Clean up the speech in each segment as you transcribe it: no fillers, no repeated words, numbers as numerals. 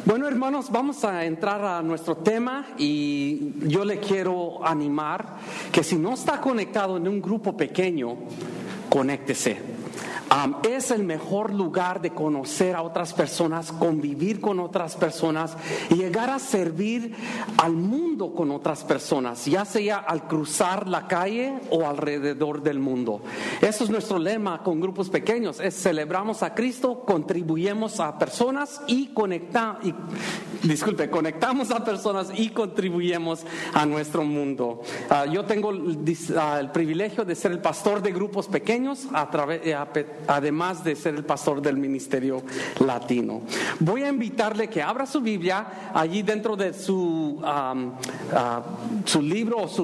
Bueno, hermanos, vamos a entrar a nuestro tema y yo le quiero animar que si no está conectado en un grupo pequeño, conéctese. Es el mejor lugar de conocer a otras personas, convivir con otras personas y llegar a servir al mundo con otras personas, ya sea al cruzar la calle o alrededor del mundo. Eso es nuestro lema con grupos pequeños, es celebramos a Cristo, contribuyemos a personas y conectamos a personas y contribuyemos a nuestro mundo. Yo tengo el privilegio de ser el pastor de grupos pequeños además de ser el pastor del Ministerio Latino. Voy a invitarle que abra su Biblia allí dentro de su libro o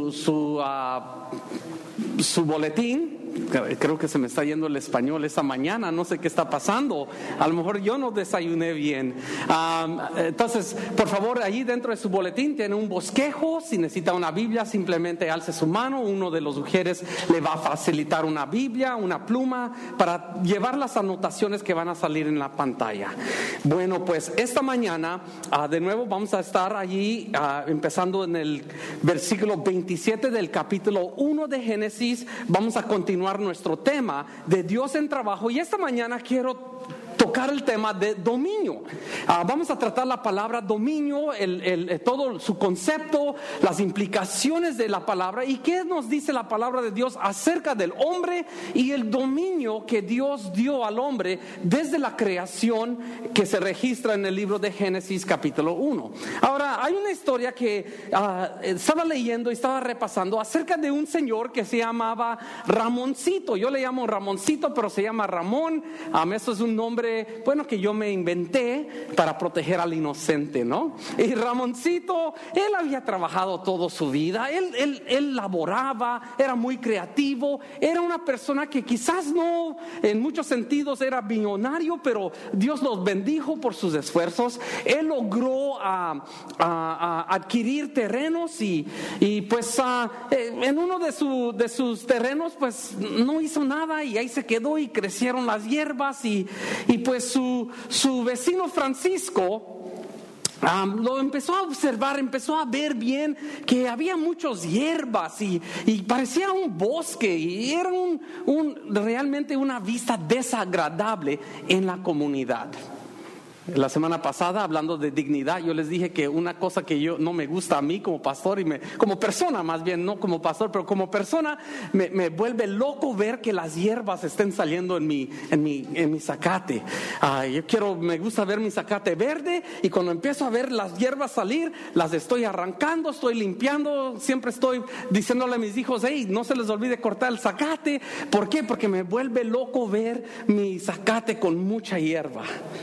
su boletín. Creo que se me está yendo el español esta mañana, no sé qué está pasando, a lo mejor yo no desayuné bien. Entonces, por favor, allí dentro de su boletín tiene un bosquejo. Si necesita una Biblia, simplemente alce su mano, uno de los mujeres le va a facilitar una Biblia, una pluma para llevar las anotaciones que van a salir en la pantalla. Bueno, pues esta mañana de nuevo vamos a estar allí empezando en el versículo 27 del capítulo 1 de Génesis. Vamos a continuar nuestro tema de Dios en trabajo, y esta mañana quiero tocar el tema de dominio. Vamos a tratar la palabra dominio, todo su concepto, las implicaciones de la palabra y qué nos dice la palabra de Dios acerca del hombre y el dominio que Dios dio al hombre desde la creación que se registra en el libro de Génesis capítulo 1. Ahora, hay una historia que estaba leyendo y estaba repasando acerca de un señor que se llamaba Ramoncito. Yo le llamo Ramoncito, pero se llama Ramón. Eso es un nombre que yo me inventé para proteger al inocente, ¿no? Y Ramoncito, él había trabajado toda su vida, él laboraba, era muy creativo, era una persona que quizás no en muchos sentidos era millonario, pero Dios los bendijo por sus esfuerzos. Él logró adquirir terrenos y pues en uno de sus terrenos pues no hizo nada y ahí se quedó y crecieron las hierbas y pues su vecino Francisco lo empezó a observar, empezó a ver bien que había muchas hierbas y parecía un bosque y era realmente una vista desagradable en la comunidad. La semana pasada, hablando de dignidad, yo les dije que una cosa que yo no me gusta a mí como pastor como persona, más bien no como pastor, pero como persona me vuelve loco ver que las hierbas estén saliendo en mi zacate. Me gusta ver mi zacate verde y cuando empiezo a ver las hierbas salir, las estoy arrancando, estoy limpiando, siempre estoy diciéndole a mis hijos, hey, no se les olvide cortar el zacate. ¿Por qué? Porque me vuelve loco ver mi zacate con mucha hierba.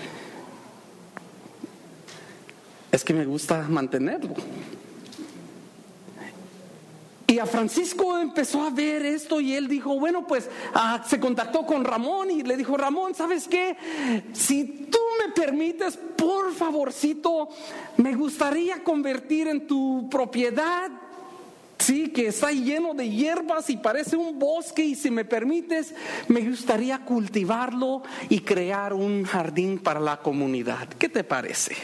Es que me gusta mantenerlo. Y a Francisco empezó a ver esto y él dijo, bueno, pues se contactó con Ramón y le dijo, Ramón, ¿sabes qué? Si tú me permites, por favorcito, me gustaría convertir en tu propiedad, sí, que está lleno de hierbas y parece un bosque, y si me permites, me gustaría cultivarlo y crear un jardín para la comunidad. ¿Qué te parece?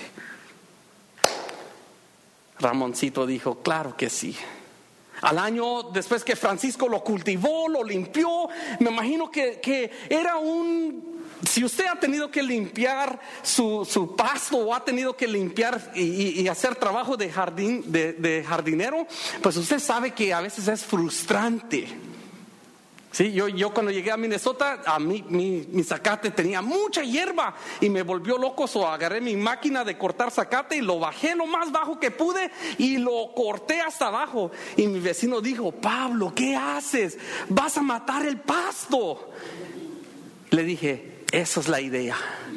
Ramoncito dijo, claro que sí. Al año después que Francisco lo cultivó, lo limpió, me imagino que era si usted ha tenido que limpiar su pasto o ha tenido que limpiar y hacer trabajo de jardinero, pues usted sabe que a veces es frustrante. Sí, yo cuando llegué a Minnesota, mi zacate tenía mucha hierba y me volvió loco. Agarré mi máquina de cortar zacate y lo bajé lo más bajo que pude y lo corté hasta abajo. Y mi vecino dijo, Pablo, ¿qué haces? Vas a matar el pasto. Le dije, esa es la idea.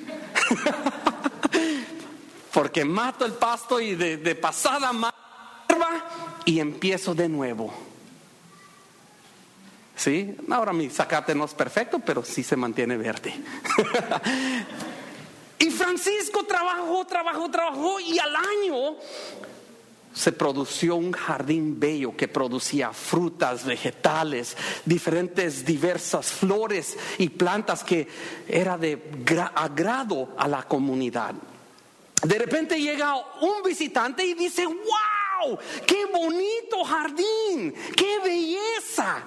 Porque mato el pasto y de pasada mato la hierba y empiezo de nuevo. ¿Sí? Ahora mi zacate no es perfecto, pero sí se mantiene verde. Y Francisco trabajó y al año se produció un jardín bello que producía frutas, vegetales, diversas flores y plantas que era de agrado a la comunidad. de repente llega un visitante y dice: ¡wow! ¡Qué bonito jardín! ¡Qué belleza!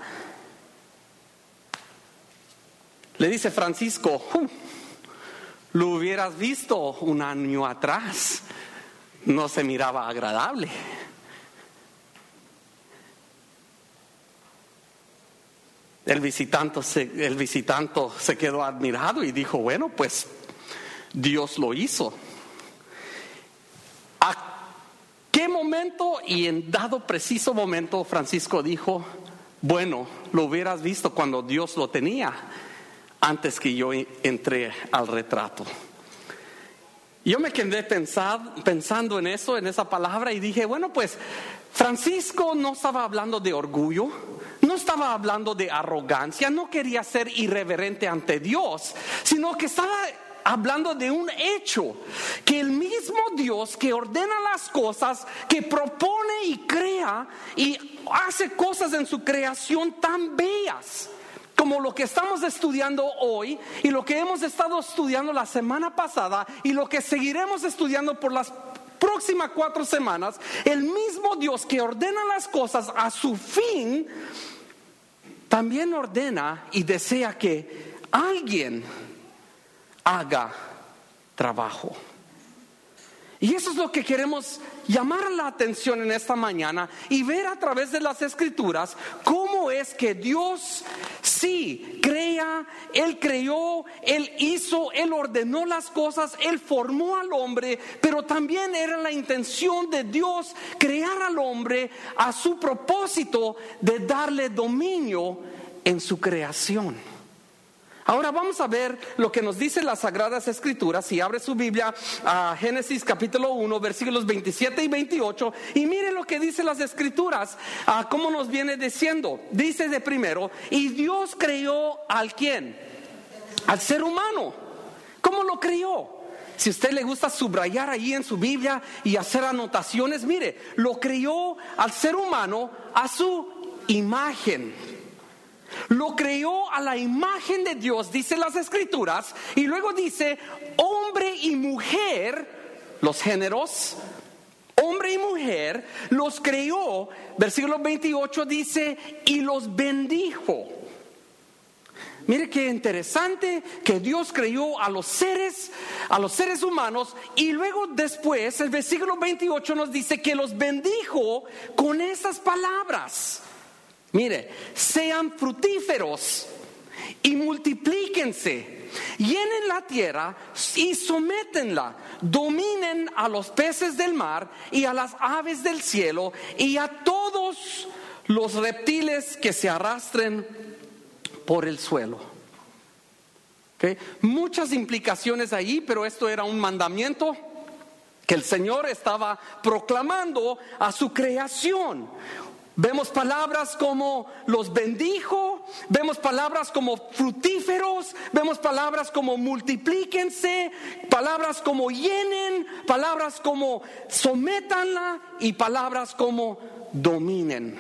Le dice Francisco: lo hubieras visto un año atrás, no se miraba agradable. El visitante se quedó admirado y dijo: bueno, pues Dios lo hizo. ¿A qué momento? Y en dado preciso momento Francisco dijo: bueno, lo hubieras visto cuando Dios lo tenía, antes que yo entré al retrato. Yo me quedé pensando en eso, en esa palabra, y dije: bueno, pues Francisco no estaba hablando de orgullo, no estaba hablando de arrogancia, no quería ser irreverente ante Dios, sino que estaba hablando de un hecho, que el mismo Dios que ordena las cosas, que propone y crea y hace cosas en su creación tan bellas, como lo que estamos estudiando hoy y lo que hemos estado estudiando la semana pasada y lo que seguiremos estudiando por las próximas 4 semanas, el mismo Dios que ordena las cosas a su fin, también ordena y desea que alguien haga trabajo. Y eso es lo que queremos llamar la atención en esta mañana y ver a través de las Escrituras cómo es que Dios sí crea, Él creó, Él hizo, Él ordenó las cosas, Él formó al hombre, pero también era la intención de Dios crear al hombre a su propósito de darle dominio en su creación. Ahora vamos a ver lo que nos dicen las Sagradas Escrituras. Si abre su Biblia a Génesis capítulo 1, versículos 27 y 28, y mire lo que dicen las Escrituras, cómo nos viene diciendo. Dice de primero: y Dios creó ¿al quién? Al ser humano. ¿Cómo lo creó? Si a usted le gusta subrayar ahí en su Biblia y hacer anotaciones, mire, lo creó al ser humano a su imagen. Lo creó a la imagen de Dios, dice las Escrituras, y luego dice: hombre y mujer, los géneros, hombre y mujer, los creó. Versículo 28 dice: y los bendijo. Mire qué interesante que Dios creó a los seres humanos, y luego después el versículo 28 nos dice que los bendijo con esas palabras. Mire: sean fructíferos y multiplíquense, llenen la tierra y sométenla, dominen a los peces del mar y a las aves del cielo y a todos los reptiles que se arrastren por el suelo. ¿Okay? Muchas implicaciones ahí, pero esto era un mandamiento que el Señor estaba proclamando a su creación. Vemos palabras como los bendijo, vemos palabras como fructíferos, vemos palabras como multiplíquense, palabras como llenen, palabras como sométanla y palabras como dominen.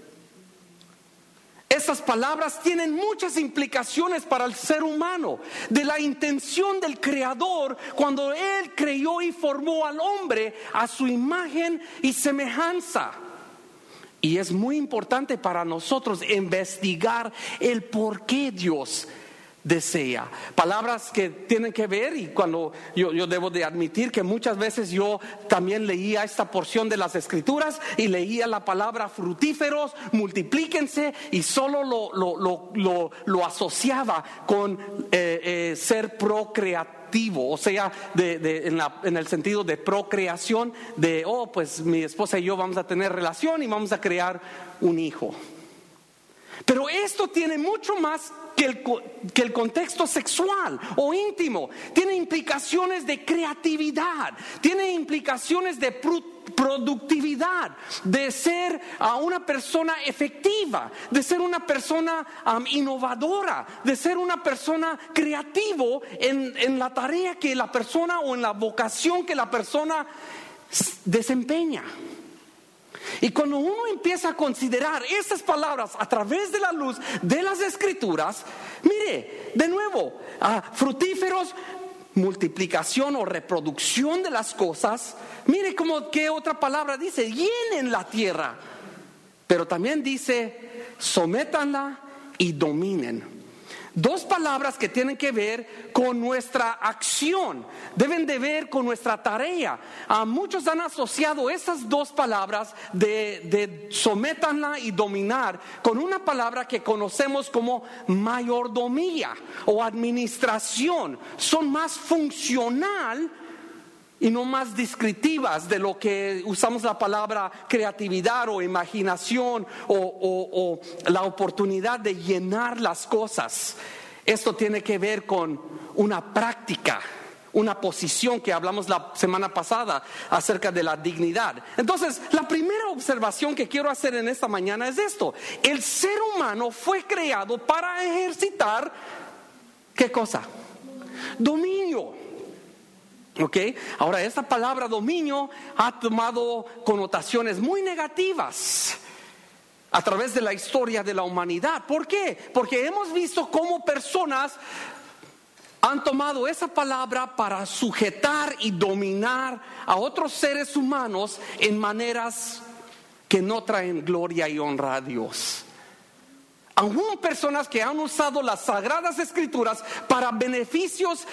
Estas palabras tienen muchas implicaciones para el ser humano, de la intención del Creador cuando Él creó y formó al hombre a su imagen y semejanza. Y es muy importante para nosotros investigar el por qué Dios desea. Palabras que tienen que ver, y cuando yo debo de admitir que muchas veces yo también leía esta porción de las Escrituras y leía la palabra fructíferos, multiplíquense, y solo lo asociaba con ser procreativo. O sea, en el sentido de procreación, de pues mi esposa y yo vamos a tener relación y vamos a crear un hijo. Pero esto tiene mucho más que el contexto sexual o íntimo. Tiene implicaciones de creatividad, tiene implicaciones de productividad, de ser una persona efectiva, de ser una persona innovadora, de ser una persona creativo en la tarea que la persona o en la vocación que la persona desempeña. Y cuando uno empieza a considerar estas palabras a través de la luz de las Escrituras, mire, de nuevo, fructíferos, multiplicación o reproducción de las cosas, mire como qué otra palabra dice, llenen la tierra. Pero también dice, sométanla y dominen. Dos palabras que tienen que ver con nuestra acción, deben de ver con nuestra tarea. Muchos han asociado esas dos palabras de sométanla y dominar con una palabra que conocemos como mayordomía o administración. Son más funcional y no más descriptivas de lo que usamos la palabra creatividad o imaginación o la oportunidad de llenar las cosas. Esto tiene que ver con una práctica, una posición que hablamos la semana pasada acerca de la dignidad. Entonces, la primera observación que quiero hacer en esta mañana es esto: el ser humano fue creado para ejercitar, ¿qué cosa? Dominio. ¿Ok? Ahora, esta palabra dominio ha tomado connotaciones muy negativas a través de la historia de la humanidad. ¿Por qué? Porque hemos visto cómo personas han tomado esa palabra para sujetar y dominar a otros seres humanos en maneras que no traen gloria y honra a Dios. Aún personas que han usado las Sagradas Escrituras para beneficios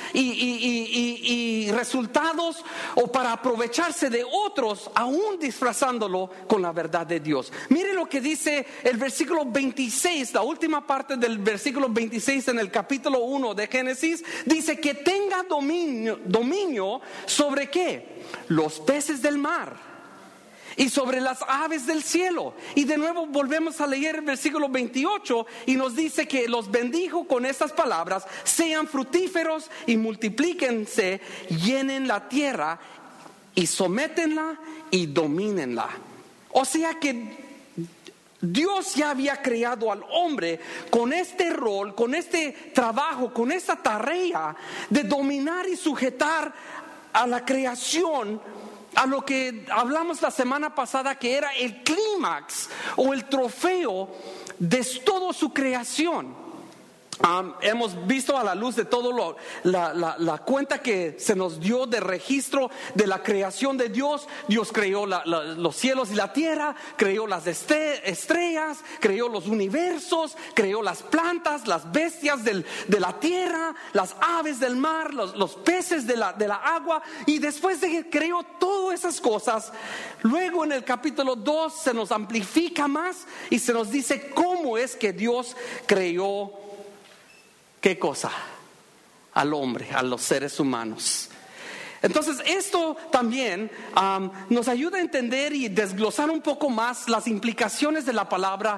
y resultados o para aprovecharse de otros, aún disfrazándolo con la verdad de Dios. Mire lo que dice el versículo 26, la última parte del versículo 26 en el capítulo 1 de Génesis. Dice que tenga dominio sobre ¿qué? Los peces del mar y sobre las aves del cielo. Y de nuevo volvemos a leer el versículo 28 y nos dice que los bendijo con estas palabras: sean fructíferos y multiplíquense, llenen la tierra y sométenla y domínenla. O sea que Dios ya había creado al hombre con este rol, con este trabajo, con esta tarea de dominar y sujetar a la creación, a lo que hablamos la semana pasada, que era el clímax o el trofeo de toda su creación. Hemos visto a la luz de todo la cuenta que se nos dio de registro de la creación de Dios. Dios creó los cielos y la tierra, creó las estrellas, creó los universos, creó las plantas, las bestias de la tierra, las aves del mar, los peces de la agua. Y después de que creó todas esas cosas, luego en el capítulo 2 se nos amplifica más y se nos dice cómo es que Dios creó, ¿qué cosa? Al hombre, a los seres humanos. Entonces esto también nos ayuda a entender y desglosar un poco más las implicaciones de la palabra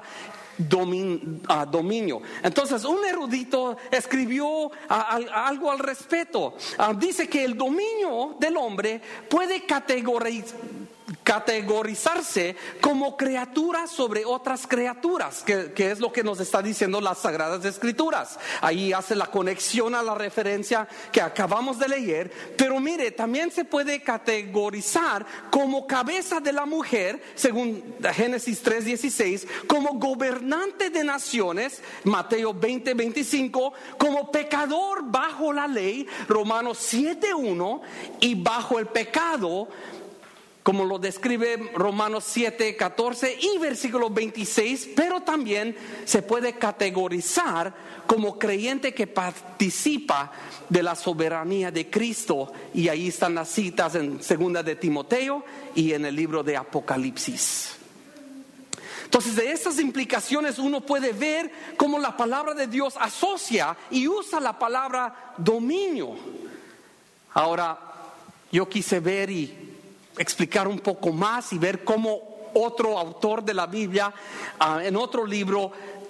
dominio. Entonces un erudito escribió algo al respecto. Dice que el dominio del hombre puede categorizarse como criatura sobre otras criaturas, que es lo que nos está diciendo las Sagradas Escrituras. Ahí hace la conexión a la referencia que acabamos de leer. Pero mire, también se puede categorizar como cabeza de la mujer, según Génesis 3:16, como gobernante de naciones, Mateo 20:25, como pecador bajo la ley, Romanos 7:1, y bajo el pecado, como lo describe Romanos 7:14 y versículo 26, pero también se puede categorizar como creyente que participa de la soberanía de Cristo. Y ahí están las citas en 2 de Timoteo y en el libro de Apocalipsis. Entonces, de estas implicaciones uno puede ver cómo la palabra de Dios asocia y usa la palabra dominio. Ahora, yo quise ver y explicar un poco más y ver cómo otro autor de la Biblia en otro libro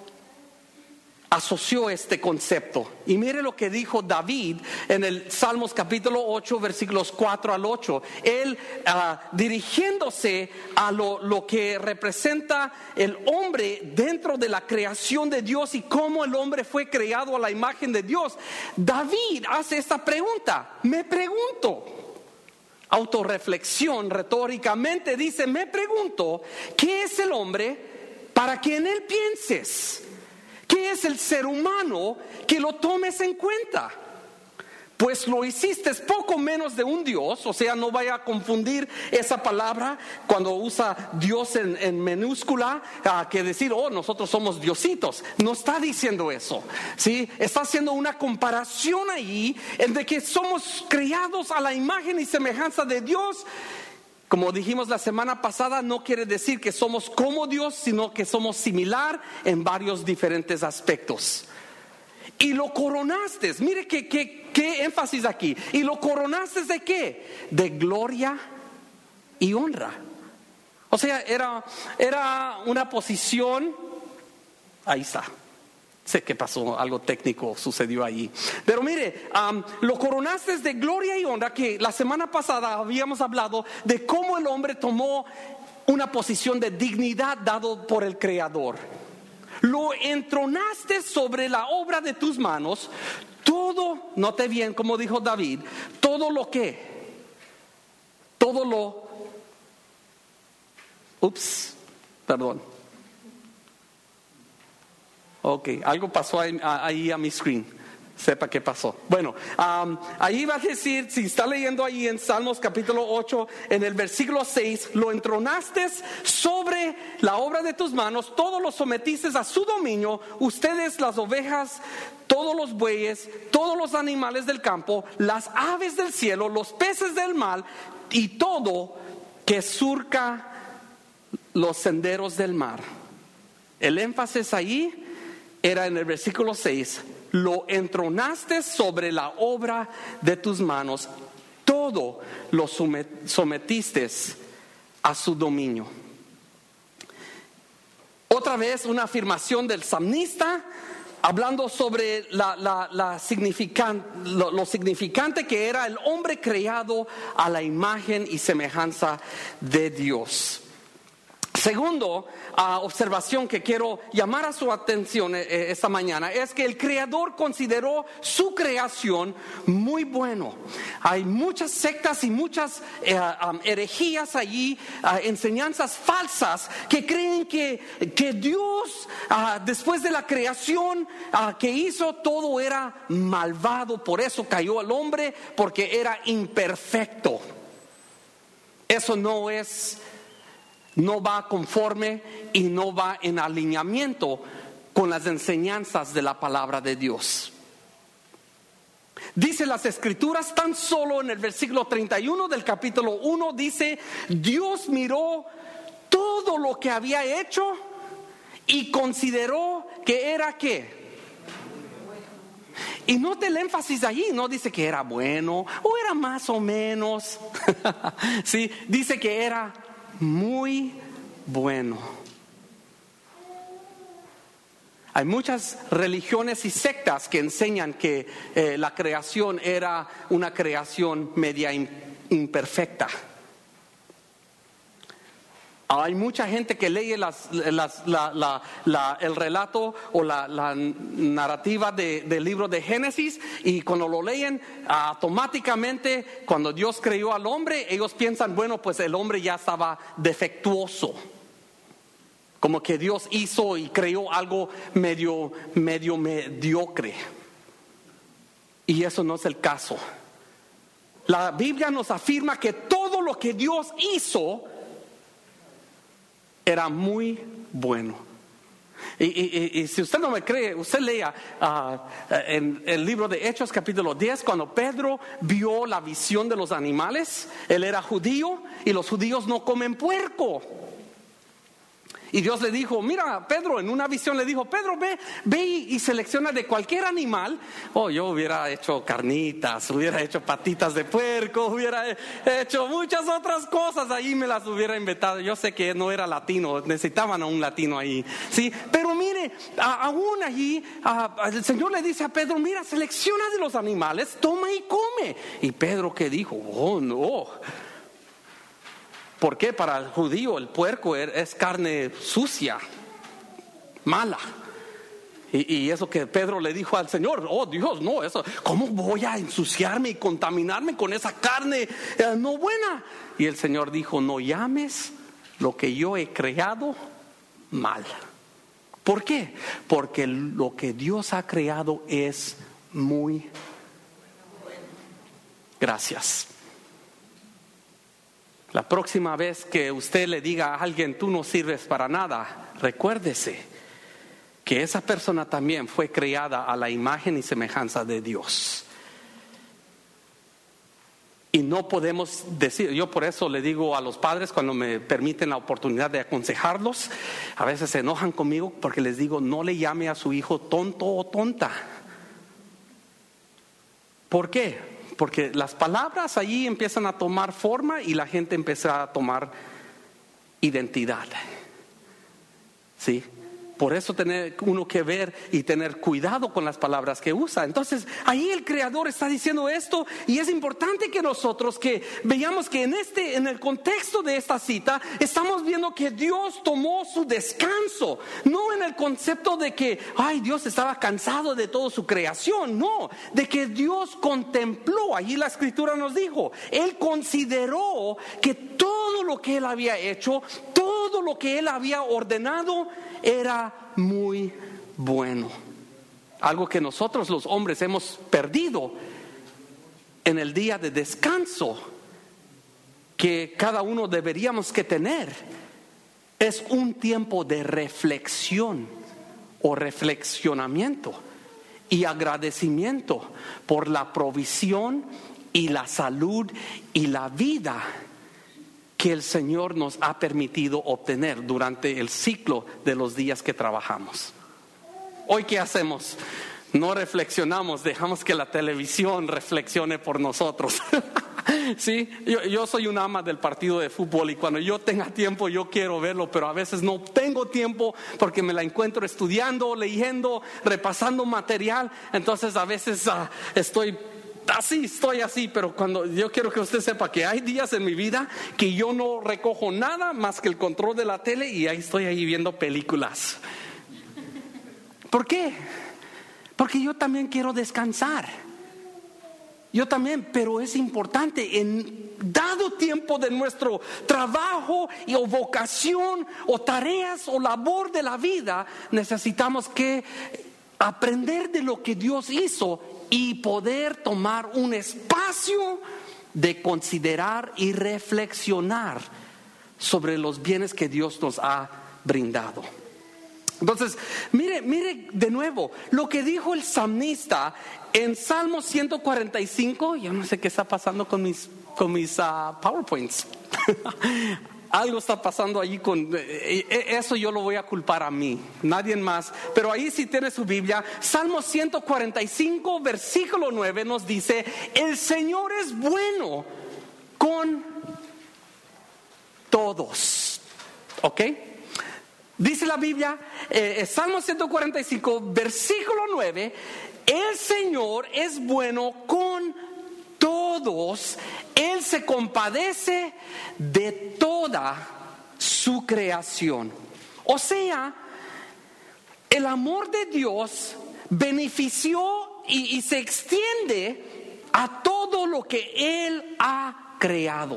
asoció este concepto. Y mire lo que dijo David en el Salmos capítulo 8 versículos 4 al 8. Él dirigiéndose a lo que representa el hombre dentro de la creación de Dios y cómo el hombre fue creado a la imagen de Dios, David hace esta pregunta: me pregunto, autorreflexión retóricamente dice, me pregunto, ¿qué es el hombre para que en él pienses? ¿Qué es el ser humano que lo tomes en cuenta? pues lo hiciste poco menos de un Dios. O sea, no vaya a confundir esa palabra cuando usa Dios en minúscula, que decir, nosotros somos diositos. No está diciendo eso, ¿sí? Está haciendo una comparación ahí en de que somos creados a la imagen y semejanza de Dios. Como dijimos la semana pasada, no quiere decir que somos como Dios, sino que somos similar en varios diferentes aspectos. Y lo coronaste, mire qué énfasis aquí. ¿Y lo coronaste de qué? De gloria y honra. O sea, era una posición. Ahí está. Sé que pasó, algo técnico sucedió ahí. Pero mire, lo coronaste de gloria y honra, que la semana pasada habíamos hablado de cómo el hombre tomó una posición de dignidad dado por el Creador. Lo entronaste sobre la obra de tus manos. Todo, note bien como dijo David, algo pasó ahí a mi screen. Sepa qué pasó. Bueno, ahí va a decir, si está leyendo ahí en Salmos capítulo 8, en el versículo 6, lo entronaste sobre la obra de tus manos, todos los sometiste a su dominio, ustedes, las ovejas, todos los bueyes, todos los animales del campo, las aves del cielo, los peces del mar y todo que surca los senderos del mar. El énfasis ahí era en el versículo 6. Lo entronaste sobre la obra de tus manos, todo lo sometiste a su dominio. Otra vez una afirmación del salmista, hablando sobre lo significante que era el hombre creado a la imagen y semejanza de Dios. Segundo, observación que quiero llamar a su atención esta mañana es que el Creador consideró su creación muy bueno. Hay muchas sectas y muchas herejías allí, enseñanzas falsas que creen que Dios, después de la creación que hizo, todo era malvado. Por eso cayó el hombre, porque era imperfecto. Eso no va conforme y no va en alineamiento con las enseñanzas de la palabra de Dios. Dice las Escrituras, tan solo en el versículo 31 del capítulo 1, dice: Dios miró todo lo que había hecho y consideró que era ¿qué? Y note el énfasis allí, no dice que era bueno o era más o menos. Sí, dice que era muy bueno. Hay muchas religiones y sectas que enseñan que la creación era una creación media imperfecta. Hay mucha gente que lee el relato o la narrativa del libro de Génesis, y cuando lo leen, automáticamente cuando Dios creó al hombre, ellos piensan, bueno, pues el hombre ya estaba defectuoso, como que Dios hizo y creó algo medio mediocre. Y eso no es el caso. La Biblia nos afirma que todo lo que Dios hizo era muy bueno. Y si usted no me cree, usted lea en el libro de Hechos capítulo 10, cuando Pedro vio la visión de los animales. Él era judío y los judíos no comen puerco. Y Dios le dijo, mira, Pedro, en una visión le dijo, Pedro, ve y selecciona de cualquier animal. Yo hubiera hecho carnitas, hubiera hecho patitas de puerco, hubiera hecho muchas otras cosas, ahí me las hubiera inventado. Yo sé que no era latino, necesitaban a un latino ahí, ¿sí? Pero mire, aún allí, el Señor le dice a Pedro, mira, selecciona de los animales, toma y come. Y Pedro, ¿qué dijo? No. ¿Por qué? Para el judío el puerco es carne sucia, mala. Y eso que Pedro le dijo al Señor, Dios, no, eso, ¿cómo voy a ensuciarme y contaminarme con esa carne no buena? Y el Señor dijo, no llames lo que yo he creado mal. ¿Por qué? Porque lo que Dios ha creado es muy gracias. La próxima vez que usted le diga a alguien, tú no sirves para nada, recuérdese que esa persona también fue creada a la imagen y semejanza de Dios. Y no podemos decir, yo por eso le digo a los padres cuando me permiten la oportunidad de aconsejarlos, a veces se enojan conmigo porque les digo, no le llame a su hijo tonto o tonta. ¿Por qué? Porque las palabras allí empiezan a tomar forma y la gente empieza a tomar identidad. ¿Sí? Por eso tiene uno que ver y tener cuidado con las palabras que usa. Entonces, ahí el Creador está diciendo esto, y es importante que nosotros que veamos que en el contexto de esta cita estamos viendo que Dios tomó su descanso, no en el concepto de que Dios estaba cansado de toda su creación, no, de que Dios contempló. Allí la Escritura nos dijo, Él consideró que todo lo que Él había hecho, todo lo que Él había ordenado era muy bueno. Algo que nosotros los hombres hemos perdido en el día de descanso, que cada uno deberíamos que tener, es un tiempo de reflexión o reflexionamiento y agradecimiento por la provisión y la salud y la vida que el Señor nos ha permitido obtener durante el ciclo de los días que trabajamos. Hoy, ¿qué hacemos? No reflexionamos, dejamos que la televisión reflexione por nosotros. Sí, yo soy una ama del partido de fútbol y cuando yo tenga tiempo yo quiero verlo, pero a veces no tengo tiempo porque me la encuentro estudiando, leyendo, repasando material. Entonces a veces estoy así, pero cuando yo quiero que usted sepa que hay días en mi vida que yo no recojo nada más que el control de la tele y ahí estoy viendo películas. ¿Por qué? Porque yo también quiero descansar. Yo también, pero es importante en dado tiempo de nuestro trabajo o vocación o tareas o labor de la vida, necesitamos que aprender de lo que Dios hizo y poder tomar un espacio de considerar y reflexionar sobre los bienes que Dios nos ha brindado. Entonces, mire de nuevo lo que dijo el salmista en Salmo 145. Yo no sé qué está pasando con mis PowerPoints. Algo está pasando allí con eso, yo lo voy a culpar a mí, nadie más. Pero ahí si tiene su Biblia, Salmo 145, versículo 9 nos dice: el Señor es bueno con todos. ¿Ok? Dice la Biblia, Salmo 145, versículo 9, el Señor es bueno con todos, Él se compadece de toda su creación. O sea, el amor de Dios benefició y se extiende a todo lo que Él ha creado.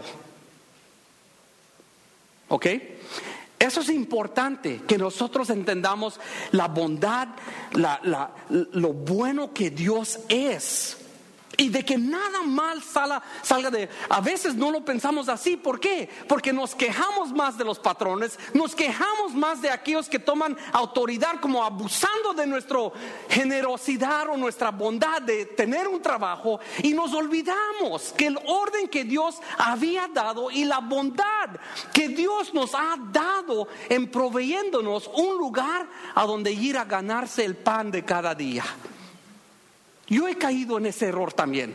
¿Ok? Eso es importante, que nosotros entendamos la bondad, lo bueno que Dios es. Y de que nada mal salga de... A veces no lo pensamos así. ¿Por qué? Porque nos quejamos más de los patrones, nos quejamos más de aquellos que toman autoridad, como abusando de nuestra generosidad o nuestra bondad de tener un trabajo, y nos olvidamos que el orden que Dios había dado y la bondad que Dios nos ha dado en proveyéndonos un lugar a donde ir a ganarse el pan de cada día. Yo he caído en ese error también.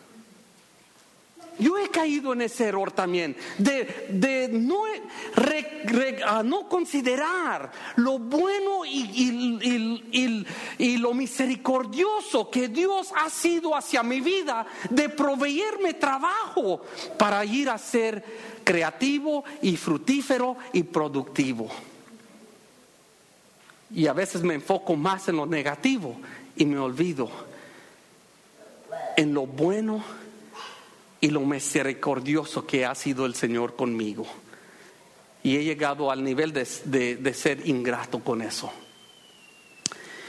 De no considerar lo bueno y lo misericordioso que Dios ha sido hacia mi vida, de proveerme trabajo para ir a ser creativo y fructífero y productivo. Y a veces me enfoco más en lo negativo y me olvido en lo bueno y lo misericordioso que ha sido el Señor conmigo. Y he llegado al nivel de ser ingrato con eso.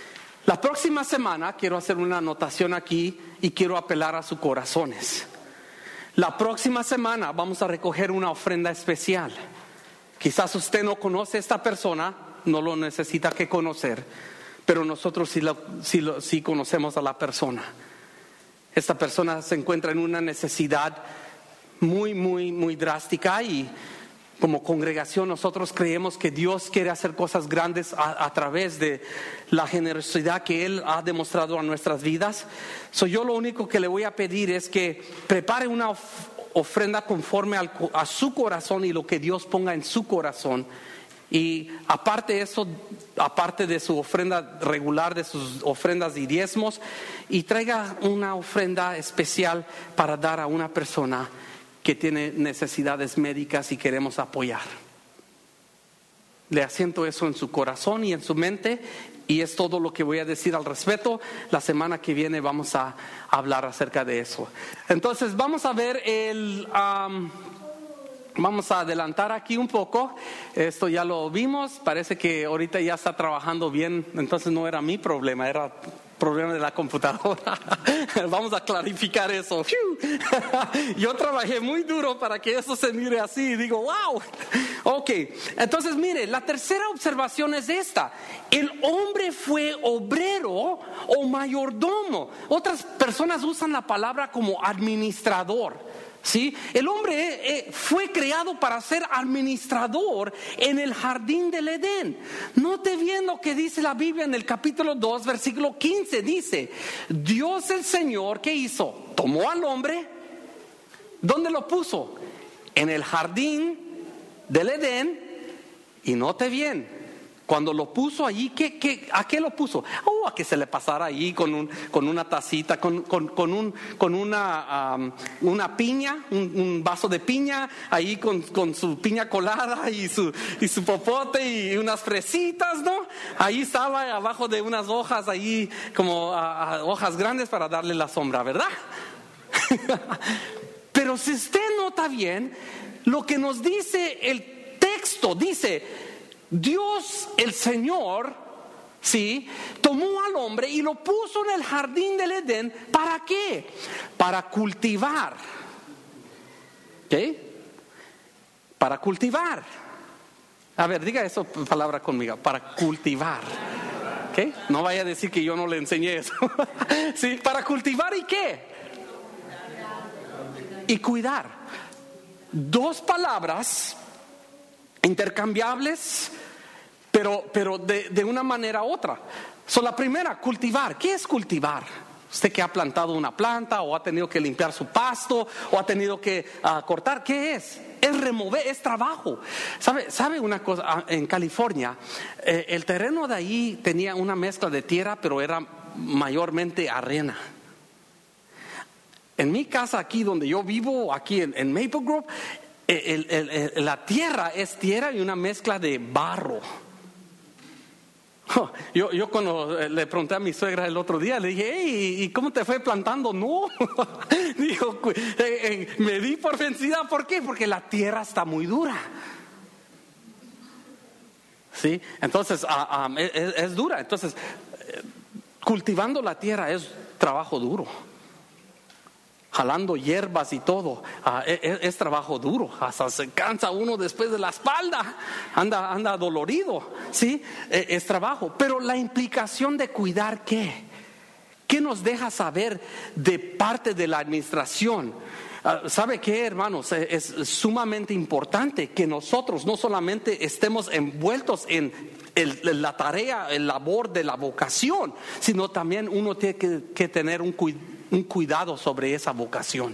La próxima semana quiero hacer una anotación aquí y quiero apelar a sus corazones. La próxima semana vamos a recoger una ofrenda especial. Quizás usted no conoce a esta persona, no lo necesita que conocer, pero nosotros sí conocemos a la persona. Esta persona se encuentra en una necesidad muy, muy, muy drástica, y como congregación nosotros creemos que Dios quiere hacer cosas grandes a través de la generosidad que Él ha demostrado a nuestras vidas. Yo lo único que le voy a pedir es que prepare una ofrenda conforme a su corazón y lo que Dios ponga en su corazón. Y aparte de su ofrenda regular, de sus ofrendas y diezmos, y traiga una ofrenda especial para dar a una persona que tiene necesidades médicas y queremos apoyar. Le asiento eso en su corazón y en su mente, y es todo lo que voy a decir al respecto. La semana que viene vamos a hablar acerca de eso. Entonces vamos a ver vamos a adelantar aquí un poco. Esto ya lo vimos, parece que ahorita ya está trabajando bien, entonces no era mi problema, era problema de la computadora. Vamos a clarificar eso. Yo trabajé muy duro para que eso se mire así, digo, wow. Ok, entonces mire, la tercera observación es esta: el hombre fue obrero o mayordomo. Otras personas usan la palabra como administrador. ¿Sí? El hombre fue creado para ser administrador en el jardín del Edén. Note bien lo que dice la Biblia en el capítulo 2, versículo 15. Dice: Dios el Señor, ¿qué hizo? Tomó al hombre. ¿Dónde lo puso? En el jardín del Edén. Y note bien, cuando lo puso allí, ¿a qué lo puso? A que se le pasara allí con una tacita, con una piña, un vaso de piña, ahí con su piña colada y su popote y unas fresitas, ¿no? Ahí estaba abajo de unas hojas, ahí como hojas grandes para darle la sombra, ¿verdad? Pero si usted nota bien, lo que nos dice el texto, dice: Dios el Señor, ¿sí?, tomó al hombre y lo puso en el jardín del Edén. ¿Para qué? Para cultivar. ¿Qué? Para cultivar. A ver, diga esa palabra conmigo: para cultivar. ¿Qué? No vaya a decir que yo no le enseñé eso. ¿Sí? Para cultivar y qué? Y cuidar. Dos palabras intercambiables, pero de una manera u otra. La primera, cultivar. ¿Qué es cultivar? Usted que ha plantado una planta, o ha tenido que limpiar su pasto, o ha tenido que cortar, ¿qué es? Es remover, es trabajo. ¿Sabe una cosa? En California, el terreno de ahí tenía una mezcla de tierra, pero era mayormente arena. En mi casa aquí donde yo vivo, aquí en Maple Grove, la tierra es tierra y una mezcla de barro. Yo cuando le pregunté a mi suegra el otro día, le dije: hey, ¿y cómo te fue plantando? No. Dijo: me di por vencida. ¿Por qué? Porque la tierra está muy dura. ¿Sí? Entonces es dura. Entonces cultivando la tierra es trabajo duro. Jalando hierbas y todo, es trabajo duro. Hasta se cansa uno después de la espalda, anda dolorido, ¿sí? Es trabajo. Pero la implicación de cuidar, ¿qué nos deja saber de parte de la administración? ¿Sabe qué, hermanos? Es sumamente importante que nosotros no solamente estemos envueltos en la tarea, el labor de la vocación, sino también uno tiene que tener un cuidado sobre esa vocación,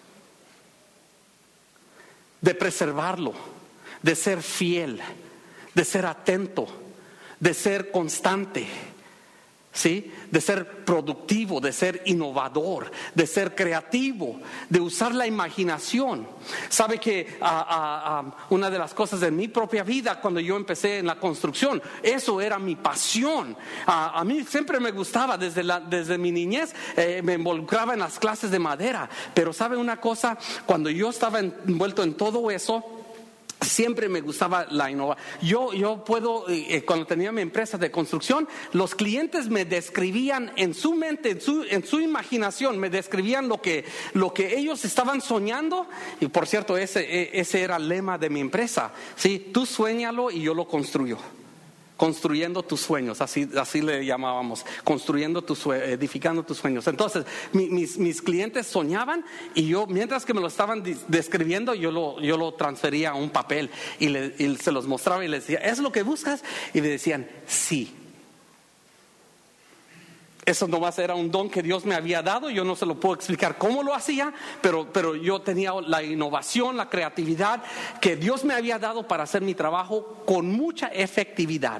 de preservarlo, de ser fiel, de ser atento, de ser constante, ¿sí? De ser productivo, de ser innovador, de ser creativo, de usar la imaginación. Sabe que una de las cosas de mi propia vida, cuando yo empecé en la construcción, eso era mi pasión. A mí siempre me gustaba, desde mi niñez, me involucraba en las clases de madera. Pero sabe una cosa, cuando yo estaba envuelto en todo eso, Siempre me gustaba la innovación. Yo puedo, cuando tenía mi empresa de construcción, los clientes me describían en su mente, en su imaginación, me describían lo que ellos estaban soñando. Y por cierto, ese era el lema de mi empresa. Sí, tú suéñalo y yo lo construyo. Construyendo tus sueños, así le llamábamos, edificando tus sueños. Entonces, mis clientes soñaban y yo, mientras que me lo estaban describiendo, yo lo transfería a un papel y se los mostraba y les decía, ¿es lo que buscas? Y le decían, sí. Eso nomás era un don que Dios me había dado. Yo no se lo puedo explicar cómo lo hacía, pero yo tenía la innovación, la creatividad que Dios me había dado para hacer mi trabajo con mucha efectividad.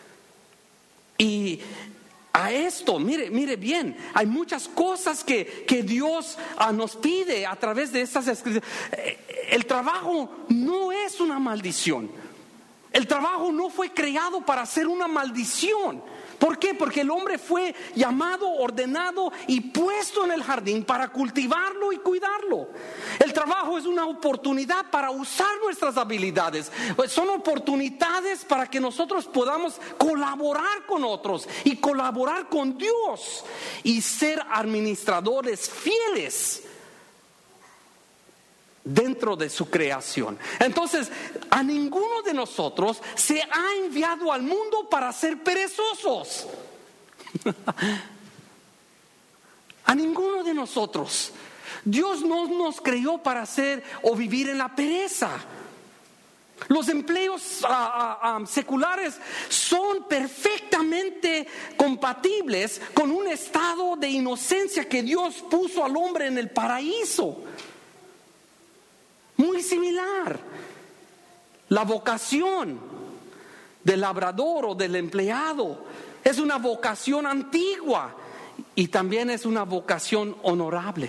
Y a esto, mire bien, hay muchas cosas que Dios nos pide a través de estas escrituras. El trabajo no es una maldición. El trabajo no fue creado para ser una maldición. ¿Por qué? Porque el hombre fue llamado, ordenado y puesto en el jardín para cultivarlo y cuidarlo. El trabajo es una oportunidad para usar nuestras habilidades. Son oportunidades para que nosotros podamos colaborar con otros y colaborar con Dios y ser administradores fieles dentro de su creación. Entonces, a ninguno de nosotros se ha enviado al mundo para ser perezosos. A ninguno de nosotros. Dios no nos creó para hacer o vivir en la pereza. Los empleos seculares son perfectamente compatibles con un estado de inocencia que Dios puso al hombre en el paraíso. Muy similar. La vocación del labrador o del empleado es una vocación antigua y también es una vocación honorable.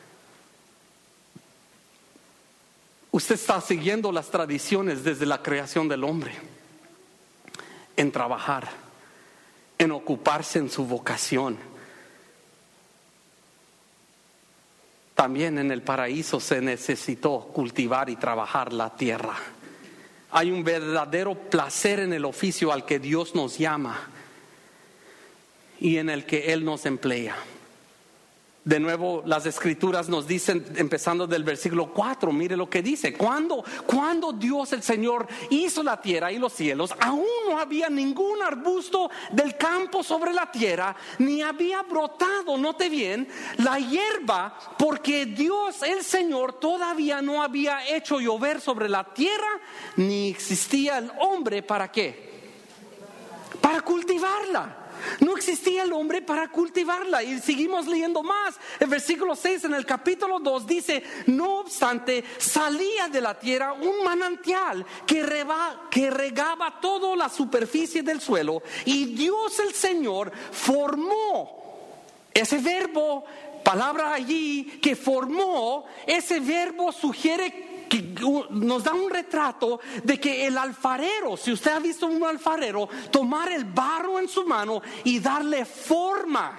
Usted está siguiendo las tradiciones desde la creación del hombre en trabajar, en ocuparse en su vocación. También en el paraíso se necesitó cultivar y trabajar la tierra. Hay un verdadero placer en el oficio al que Dios nos llama y en el que Él nos emplea. De nuevo, las escrituras nos dicen, empezando del versículo 4, mire lo que dice. Cuando Dios el Señor hizo la tierra y los cielos, aún no había ningún arbusto del campo sobre la tierra, ni había brotado, note bien, la hierba, porque Dios el Señor todavía no había hecho llover sobre la tierra, ni existía el hombre, ¿para qué? Para cultivarla. No existía el hombre para cultivarla. Y seguimos leyendo más. El versículo 6 en el capítulo 2 dice: no obstante, salía de la tierra un manantial que regaba toda la superficie del suelo. Y Dios el Señor formó. Ese verbo, palabra allí que formó, ese verbo sugiere que nos da un retrato de que el alfarero, si usted ha visto un alfarero, tomar el barro en su mano y darle forma.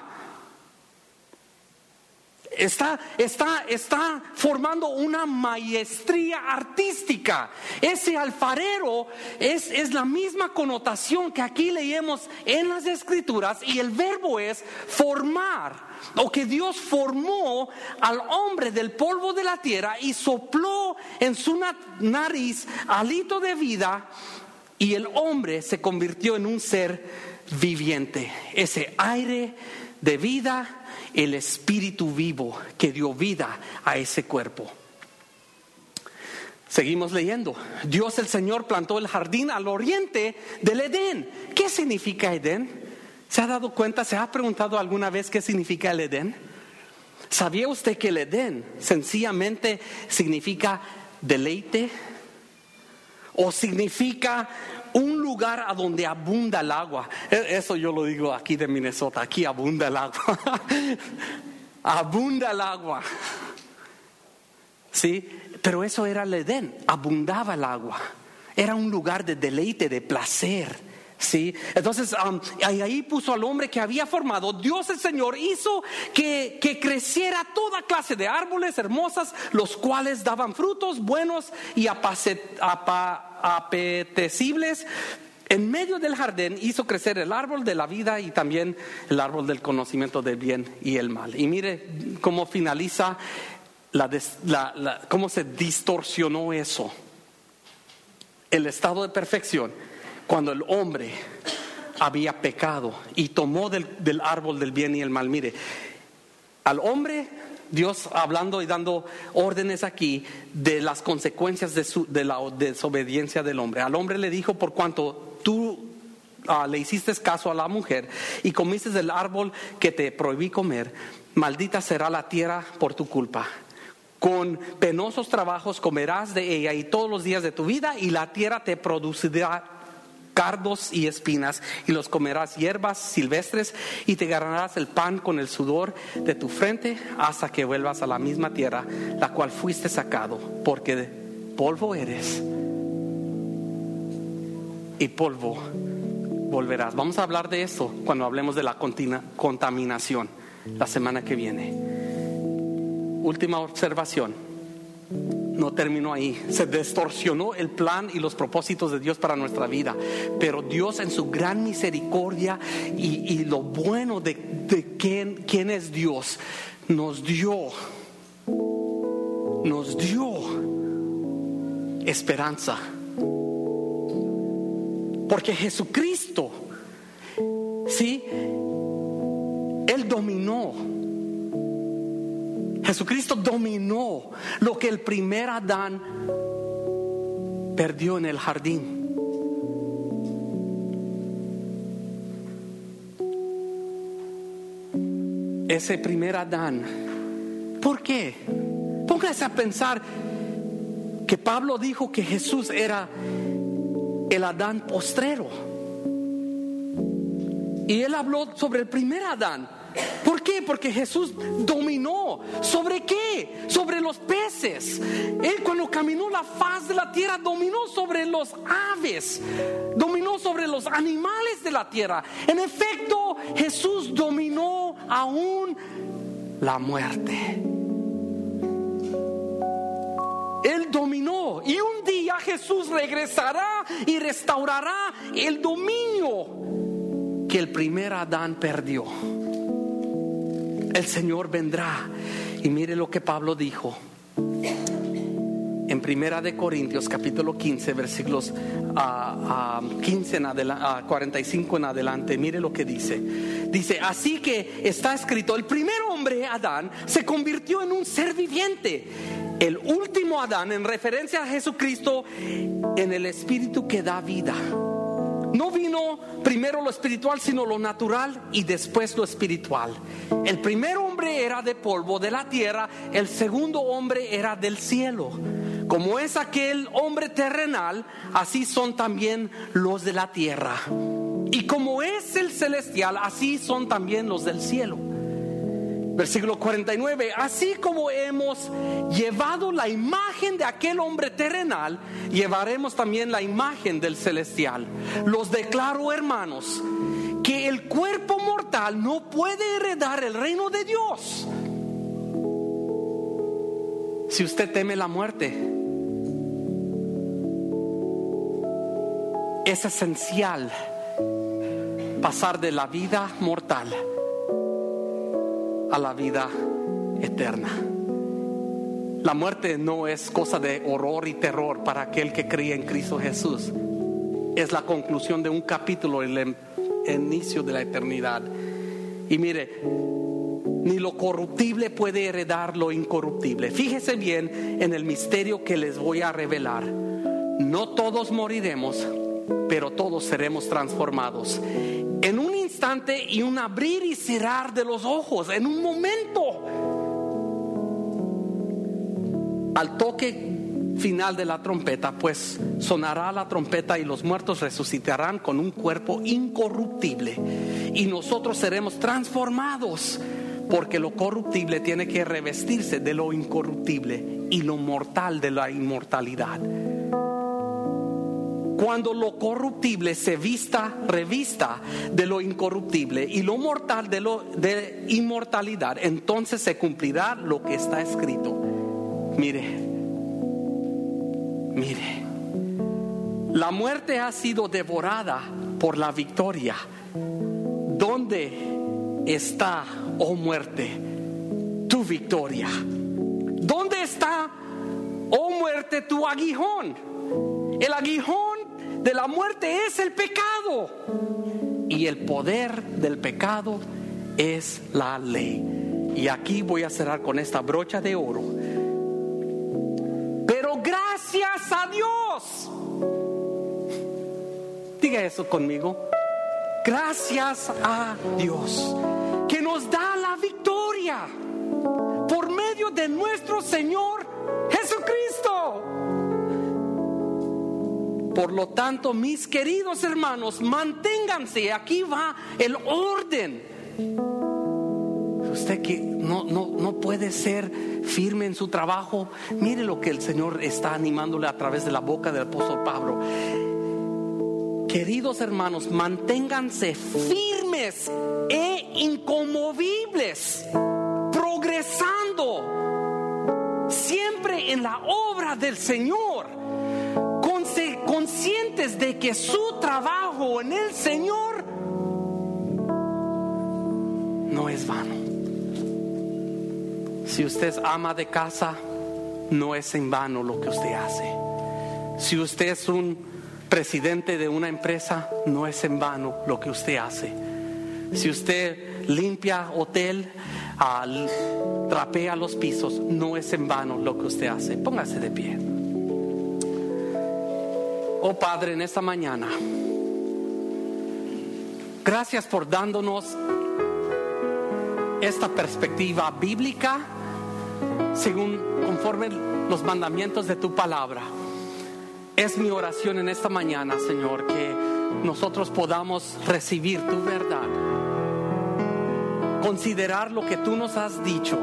Está formando una maestría artística. Ese alfarero es la misma connotación que aquí leemos en las escrituras, y el verbo es formar. O que Dios formó al hombre del polvo de la tierra y sopló en su nariz hálito de vida, y el hombre se convirtió en un ser viviente. Ese aire de vida, el espíritu vivo que dio vida a ese cuerpo. Seguimos leyendo. Dios el Señor plantó el jardín al oriente del Edén. ¿Qué significa Edén? ¿Se ha dado cuenta? ¿Se ha preguntado alguna vez qué significa el Edén? ¿Sabía usted que el Edén sencillamente significa deleite? ¿O significa un lugar a donde abunda el agua? Eso yo lo digo aquí de Minnesota. Aquí abunda el agua. Abunda el agua. ¿Sí? Pero eso era el Edén. Abundaba el agua. Era un lugar de deleite, de placer, Sí, entonces ahí puso al hombre que había formado. Dios el Señor hizo que creciera toda clase de árboles hermosas, los cuales daban frutos buenos y apetecibles. En medio del jardín hizo crecer el árbol de la vida y también el árbol del conocimiento del bien y el mal. Y mire cómo finaliza, cómo se distorsionó eso. El estado de perfección, cuando el hombre había pecado y tomó del árbol del bien y el mal. Mire, al hombre, Dios hablando y dando órdenes aquí de las consecuencias de la desobediencia del hombre. Al hombre le dijo: por cuanto tú le hiciste caso a la mujer y comiste del árbol que te prohibí comer, maldita será la tierra por tu culpa. Con penosos trabajos comerás de ella y todos los días de tu vida, y la tierra te producirá cardos y espinas, y los comerás hierbas silvestres, y te ganarás el pan con el sudor de tu frente, hasta que vuelvas a la misma tierra, la cual fuiste sacado, porque de polvo eres, y polvo volverás. Vamos a hablar de esto cuando hablemos de la contaminación la semana que viene. Última observación. No terminó ahí. Se distorsionó el plan y los propósitos de Dios para nuestra vida. Pero Dios, en su gran misericordia y lo bueno de quién es Dios, nos dio esperanza. Porque Jesucristo, ¿sí? Él dominó. Jesucristo dominó lo que el primer Adán perdió en el jardín. Ese primer Adán. ¿Por qué? Póngase a pensar que Pablo dijo que Jesús era el Adán postrero. Y él habló sobre el primer Adán. ¿Por qué? Porque Jesús dominó. ¿Sobre qué? Sobre los peces. Él, cuando caminó la faz de la tierra, dominó sobre los aves, dominó sobre los animales de la tierra. En efecto, Jesús dominó aún la muerte. Él dominó, y un día Jesús regresará y restaurará el dominio que el primer Adán perdió. El Señor vendrá. Y mire lo que Pablo dijo en Primera de Corintios capítulo 15 versículos 15 a 45 en adelante. Mire lo que dice: así que está escrito, el primer hombre, Adán, se convirtió en un ser viviente. El último Adán, en referencia a Jesucristo, en el espíritu que da vida. No vino primero lo espiritual, sino lo natural, y después lo espiritual. El primer hombre era de polvo de la tierra, el segundo hombre era del cielo. Como es aquel hombre terrenal, así son también los de la tierra. Y como es el celestial, así son también los del cielo. Versículo 49: así como hemos llevado la imagen de aquel hombre terrenal, llevaremos también la imagen del celestial. Los declaro, hermanos, que el cuerpo mortal no puede heredar el reino de Dios. Si usted teme la muerte, es esencial pasar de la vida mortal a la vida eterna. La muerte no es cosa de horror y terror para aquel que cree en Cristo Jesús. Es la conclusión de un capítulo, el inicio de la eternidad. Y mire, ni lo corruptible puede heredar lo incorruptible. Fíjese bien en el misterio que les voy a revelar. No todos moriremos, pero todos seremos transformados. En un instante y un abrir y cerrar de los ojos, en un momento. Al toque final de la trompeta, pues sonará la trompeta y los muertos resucitarán con un cuerpo incorruptible, y nosotros seremos transformados, porque lo corruptible tiene que revestirse de lo incorruptible y lo mortal de la inmortalidad. cuando lo corruptible se revista de lo incorruptible y lo mortal de inmortalidad, entonces se cumplirá lo que está escrito. Mire, la muerte ha sido devorada por la victoria. ¿Dónde está, oh muerte, tu victoria? ¿Dónde está, oh muerte, tu aguijón? El aguijón de la muerte es el pecado, y el poder del pecado es la ley. Y aquí voy a cerrar con esta brocha de oro. Pero gracias a Dios, diga eso conmigo, gracias a Dios que nos da la victoria por medio de nuestro Señor Jesucristo. Por lo tanto, mis queridos hermanos, manténganse. Aquí va el orden. Usted que no puede ser firme en su trabajo, mire lo que el Señor está animándole a través de la boca del apóstol Pablo. Queridos hermanos, manténganse firmes e inconmovibles, progresando siempre en la obra del Señor, conscientes de que su trabajo en el Señor no es vano. Si usted es ama de casa, no es en vano lo que usted hace. Si usted es un presidente de una empresa, no es en vano lo que usted hace. Si usted limpia hotel, trapea los pisos, no es en vano lo que usted hace. Póngase de pie. Oh Padre, en esta mañana, gracias por dándonos esta perspectiva bíblica conforme los mandamientos de tu palabra. Es mi oración en esta mañana, Señor, que nosotros podamos recibir tu verdad, considerar lo que tú nos has dicho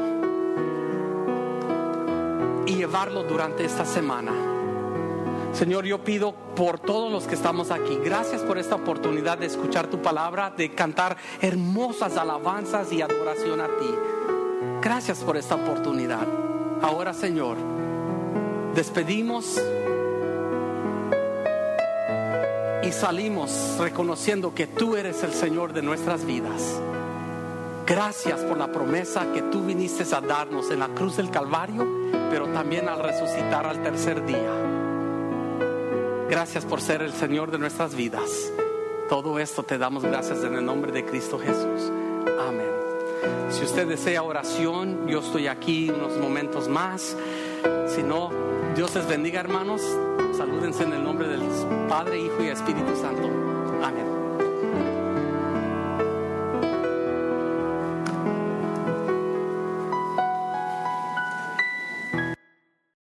y llevarlo durante esta semana. Señor, yo pido por todos los que estamos aquí, gracias por esta oportunidad de escuchar tu palabra, de cantar hermosas alabanzas y adoración a ti. Gracias por esta oportunidad. Ahora, Señor, despedimos y salimos reconociendo que tú eres el Señor de nuestras vidas. Gracias por la promesa que tú viniste a darnos en la cruz del Calvario, pero también al resucitar al tercer día. Gracias por ser el Señor de nuestras vidas. Todo esto te damos gracias en el nombre de Cristo Jesús. Amén. Si usted desea oración, yo estoy aquí unos momentos más. Si no, Dios les bendiga, hermanos. Salúdense en el nombre del Padre, Hijo y Espíritu Santo. Amén.